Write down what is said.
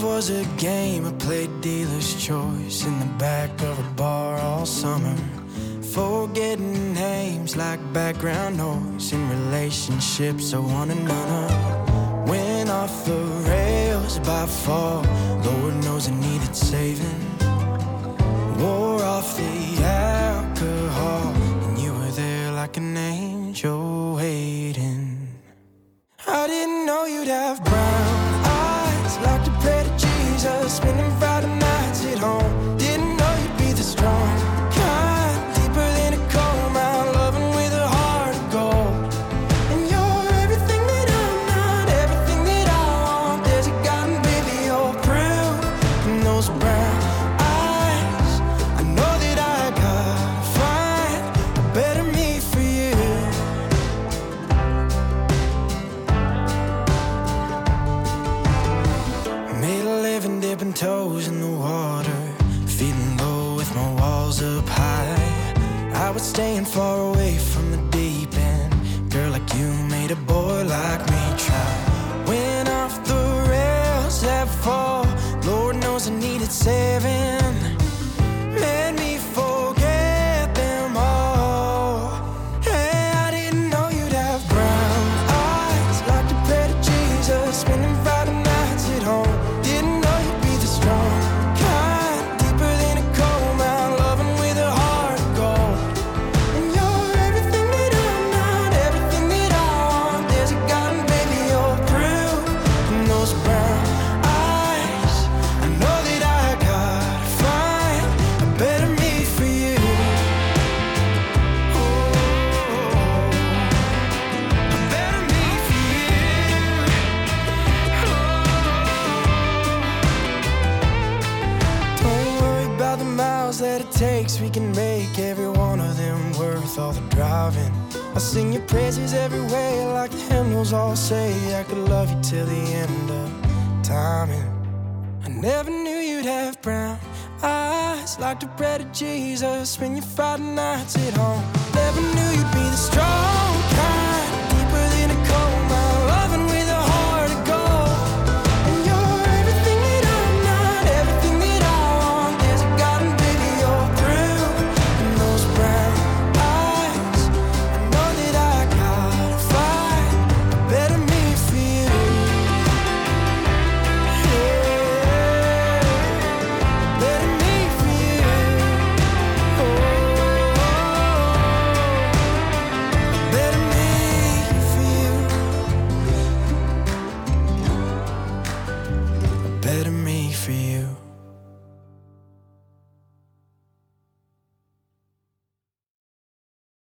was a game I played dealer's choice in the back of a bar all summer, forgetting names like background noise in relationships I wanted none of. Went off the rails by fall, Lord knows I needed saving. Wore off the alcohol, and you were there like an angel waiting. I didn't know you'd have brown eyes, like to pray to Jesus, spending Friday nights at home. Didn't know you'd be the strong kind, deeper than a coal mine, loving with a heart of gold. And you're everything that I'm not, everything that I want. There's a garden, baby, you're proof in those brown eyes. I know that I gotta find a better me for you. Made a living dipping toes in the water, feeling low with my walls up high. I was staying far away from the deep end. Girl like you made a boy like me try. Went off the rails that fall, Lord knows I needed saving. Made me forget them all. Hey, I didn't know you'd have brown eyes, like to pray to Jesus, spending Friday nights at home. Didn't know you'd be the strong kind, deeper than a coal mine, loving with a heart of gold. And you're everything that I'm not, everything that I want. There's a garden, baby, you're proof in those brown eyes. I know that I gotta find a better me for you. A better me for you. Don't worry about the miles that it takes, we can make every one of them worth all the driving. I'll sing your praises every way, like the hymnals all say. I could love you till the end of time. And I never knew you'd have brown eyes, like to pray to Jesus, spend your Friday nights at home. Never knew you'd be the strong kind, deeper than a coal mine, loving with a heart of gold. And you're everything that I'm not, everything that I want. There's a garden, baby, you're through in those brown eyes. I know that I gotta find a better me for you. Yeah, better me for you. Better me for you. A better me for you.